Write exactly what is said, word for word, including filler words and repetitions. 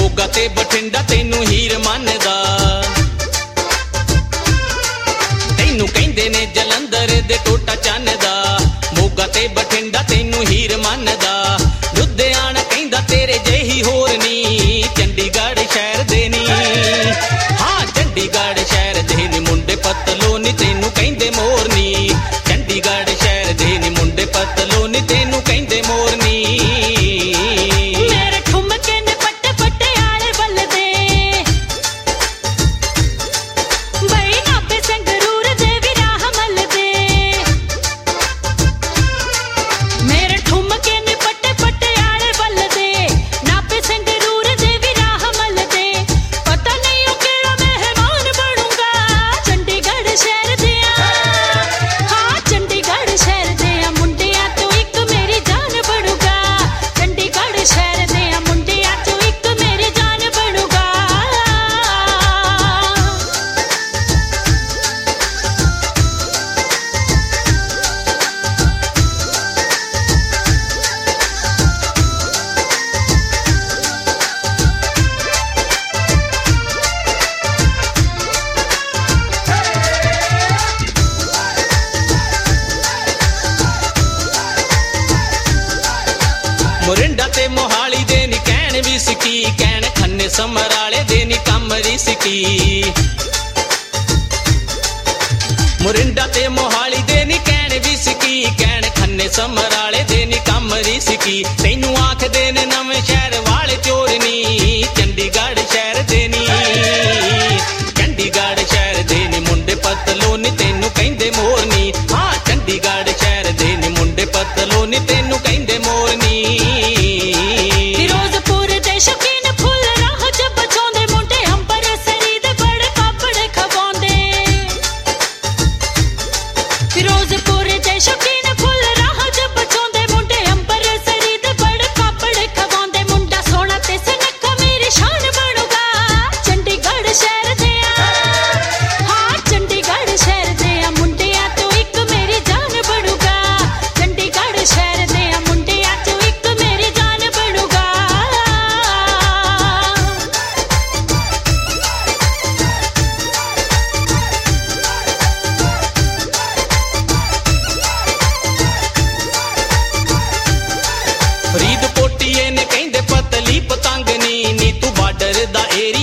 मोगा ते बठिंडा तेनू हीर मनदा, तेनू कहंदे ने जलंधर दे टोटा चन्नदा। मोगा ते बठिंडा तेनू हीर मनदा, लुधियाना कहंदा तेरे जेही होर नी, चंडीगढ़ शहर दे नी, हाँ चंडीगढ़ शहर दे नी मुंडे पतलोनी तेनू कहंदे मोरनी, चंडीगढ़ शहर दे नी मुंडे पतलोनी तेनू कहंदे मोरनी। मोरिंडा ते मोहाली दे नी कैन भी सिकी, कैन खन्ने समराले दे नी कमरी सिकी। मोरिंडा ते मोहाली दे नी कैन भी सिकी, कैन खन्ने समराले दे नी कमरी सिकी। तेनू आख दे ने नवे शहर वाले चोरनी, चंडीगढ़ शहर दे नी, चंडीगढ़ शहर दे नी मुंडे पतलोनी तेनू कहंदे मोरनी, हाँ चंडीगढ़ शहर दे नी मुंडे पतलोनी तेनू कहंदे मोरनी। फरीदकोटिए ने कहंदे पतली पतंग नी, नी तू बार्डर दा एरिया